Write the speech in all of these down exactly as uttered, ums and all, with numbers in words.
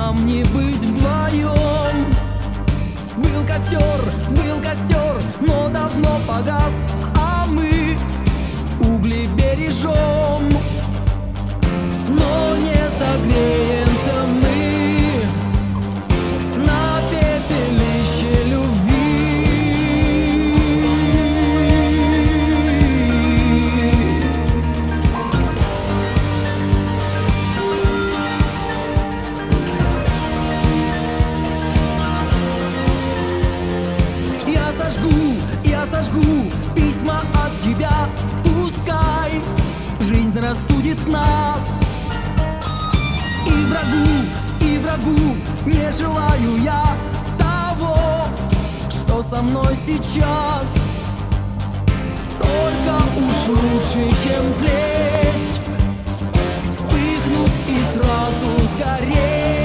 нам не быть вдвоем. Был костер, был костер, но давно погас, а мы угли бережем, но не согреемся мы на пепелище любви. Я сожгу, я сожгу письма от тебя, пускай жизнь рассудит нас. И врагу, и врагу не желаю я того, что со мной сейчас. Только уж лучше, чем тлеть, вспыхнуть и сразу сгореть.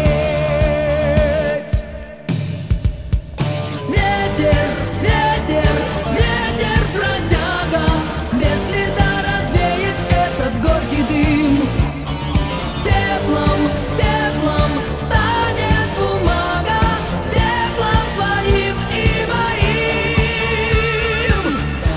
Ветер, ветер, ветер, бродяга, без следа развеет этот горький дым. Пеплом, пеплом станет бумага, пеплом твоим и моим.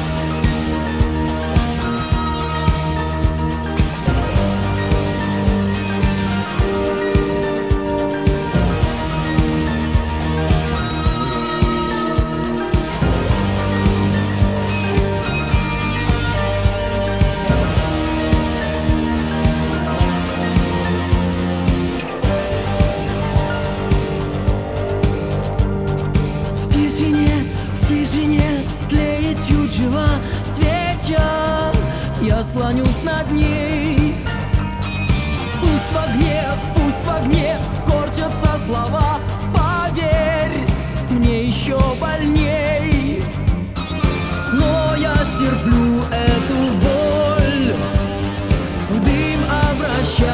В тишине, в тишине тлеет чучело свеча, я склонюсь над ней. Пусть в огне, пусть в огне корчатся слова, поверь, мне еще больней. Но я стерплю эту боль, в дым обращаю